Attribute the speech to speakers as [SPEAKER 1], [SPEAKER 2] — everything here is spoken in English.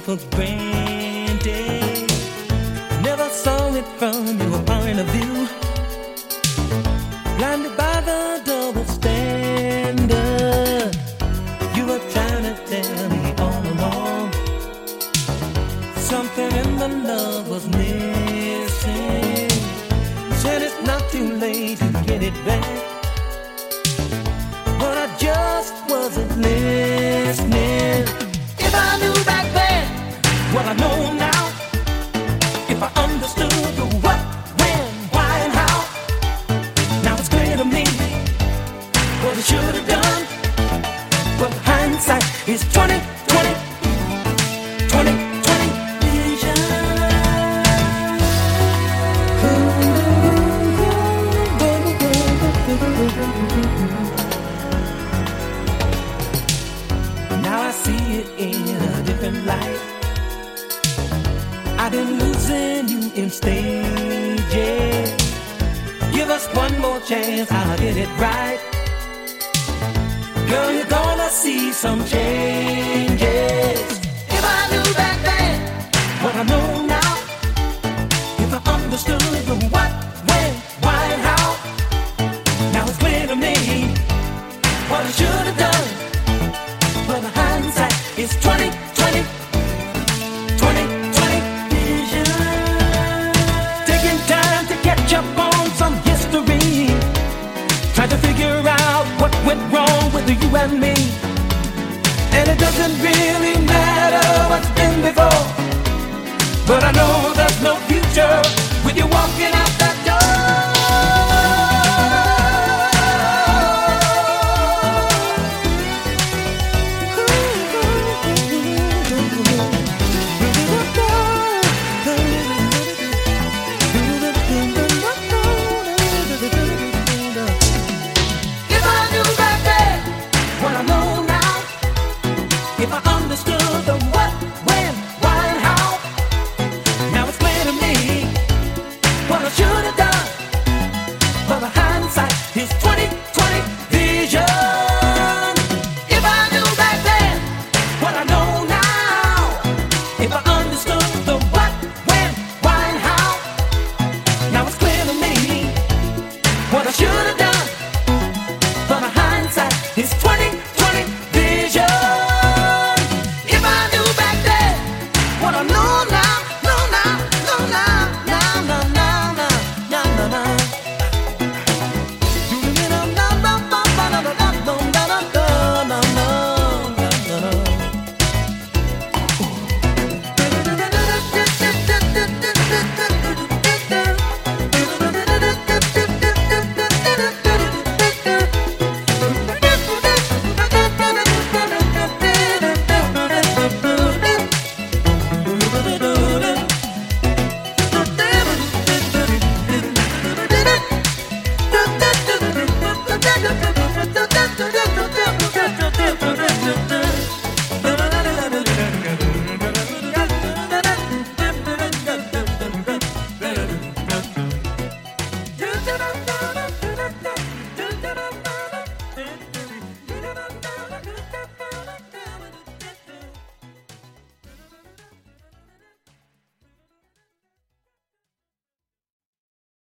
[SPEAKER 1] for granted. Never saw it from your point of view. Blinded by the double standard. You were trying to tell me all along. Something in the love was missing. Said it's not too late to get it back, but I just wasn't listening. If I knew back then what I know now, if I understood the what, when, why, and how, now it's clear to me what I should have done. But hindsight is 20/20, 20/20 vision. Now I see it in a different light. I've been losing you in stages. Give us one more chance, I'll get it right. Girl, you're gonna see some changes. If I knew back then what I know now, if I understood the what, when, why, and how, now it's clear to me what I should have done. But the hindsight is 20/20, 20/20 vision. Taking time to catch up on some history, trying to figure out what went wrong with you and me. And it doesn't really matter what's been before, but I know there's no future with you walking out that door. If I knew back then what I know now, if I understood the what,